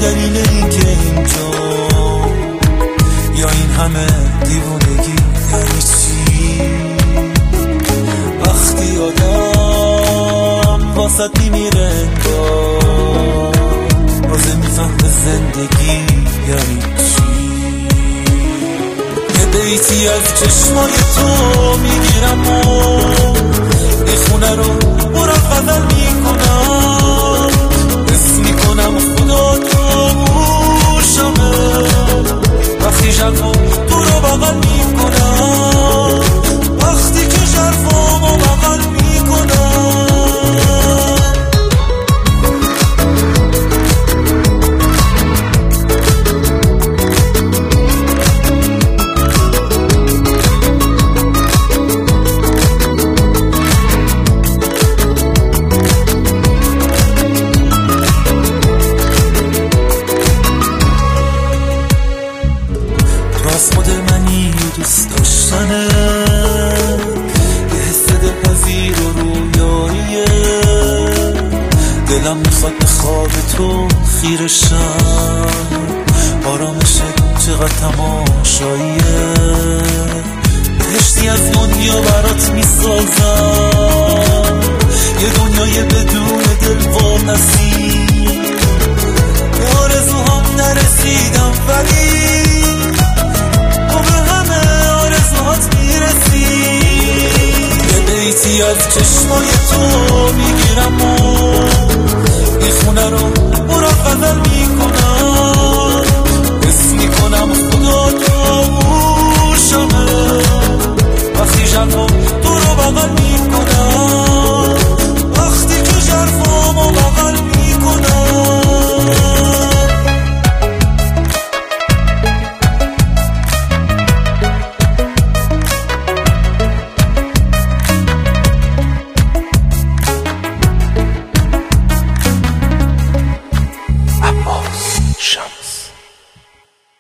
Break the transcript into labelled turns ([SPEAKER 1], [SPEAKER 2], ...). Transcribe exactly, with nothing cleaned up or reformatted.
[SPEAKER 1] دلیل این که اینجا یا این همه دیوونگی یعنی چی؟ وقتی آدم واسط میمیره انگار بازه میفهمه زندگی یعنی چی. یه بیتی از چشمای تو میگیرم و این خونه رو برا غزل میکنم، اسم میکنم خدا تو گوشمه وقتی جرفم تو رو بغل میکنم، وقتی که جرفم رو بغل میکنم. راست مدل منی دوست داشتنه، یه حس دلپذیر و رویاییه، دلم میخواد به خواب تو خیرشم، آرامشه چقدر تماشاییه، بهشتی از دنیا برات میسازم، یه دنیای بدون دل واپسی، به آرزوهام نرسیدم ولی بیتی از چشمای تو میگیرم و این خونه رو برا غزل میکنم، اسم میکنم خدا تو گوشمه وقتی جرفم تو رو بغل میکنم.